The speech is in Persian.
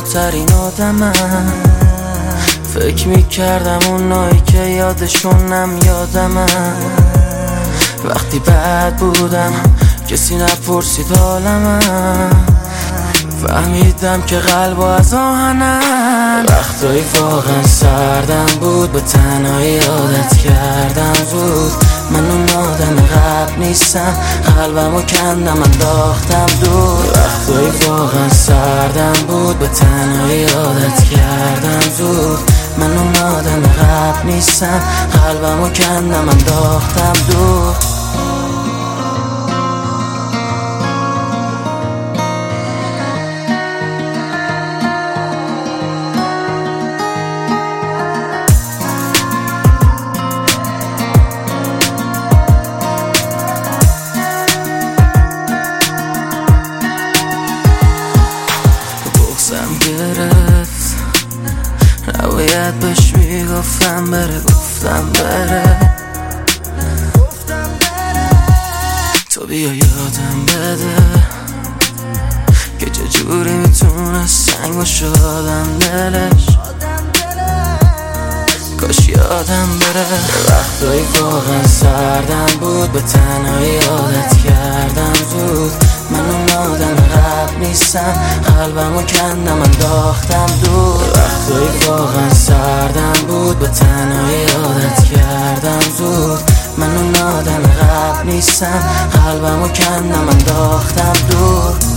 تنها ترین آدمم. فکر میکردم اونایی که یادشونم یادمم. وقتی بد بودم کسی نپرسید حالمم. فهمیدم که قلب از آهنم. وقتایی واقعا سردم بود، به تنهایی عادت کردم زود. من اون آدم قبل نیستم، قلبمو کندم انداختم دور. وقتایی واقعا سردم بود، به تنهایی عادت کردم زود. من اون آدم قبل نیستم، قلبمو کندم انداختم دور. گرفت نباید بهش میگفتم بره، گفتم بره. تو بیا یادم بده که چجوری میتونه سنگ باشه آدم دلش. کاش یادم بره. وقتایی واقعا سردم بود، به تنهایی عادت کردم زود. من اون آدم قبل نیستم، قلبمو کندم انداختم دور. وقتایی واقعا سردم بود، به تنهایی عادت کردم زود. من اون آدم قبل نیستم، قلبمو کندم انداختم دور.